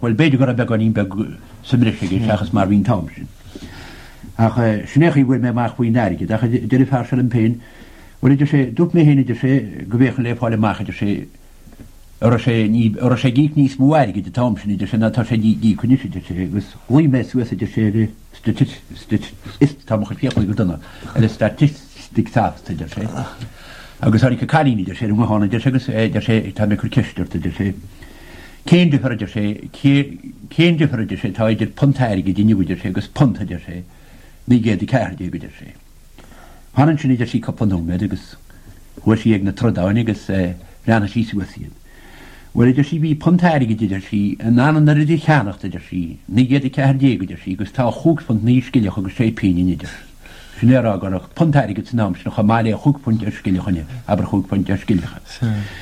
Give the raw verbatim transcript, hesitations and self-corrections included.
Well beidir go be gan be sumriige achas mar vín Thompson. Ach snechi bhfuil me maach faoin aige, ach de far se an pein, well idir sé dút mé héine idir sé govéchen leáile maach idir sé or sé or sé gík níos múige de Thompson idir sé natá sé gí kunni idir sé gus hui me su idir sé is tam ficho go donna e statistik taft idir sé. Agus har ik karin idir sé hána idir segus idir sé tá me kur kiirt idir sé. Cén diferidir sé cén diferidir sé tá idir puntaige dinniuidir sé agus puntaidir sé ní géad ceirdi idir sé. Hanan sin idir sí cappanúme agus hu sí ag na trodáin agus rana sí suasíad. Well idir sí bhí puntaige idir sí an anan na idir cheannacht idir sí ní géad ceirdi idir sí agus tá chuúg fan ní skilach agus sé pein idir. Sinnéra gan puntaige nám sin chamáile chuúgpunt ar skillechanne aber chuúgpunt ar skilcha.